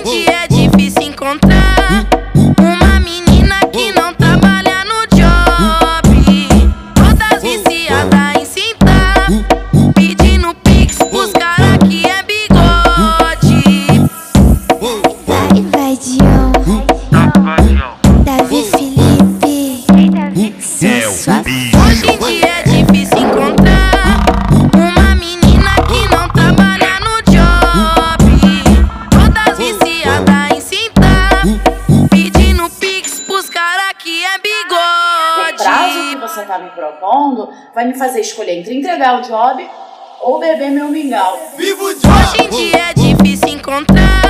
em dia é difícil encontrar uma menina que não trabalha no job. Todas viciadas em cintar, pedindo pix pros cara que é bigode. Vai Dion, Davi Felipe, sou sua fã. Hoje em dia é difícil encontrar uma menina que não trabalha no job. Todas viciadas em cintar, pedindo pix pros cara que é O prazo que bigode. você tá me propondo vai me fazer escolher entre entregar o job ou beber meu mingau. Hoje em dia é difícil encontrar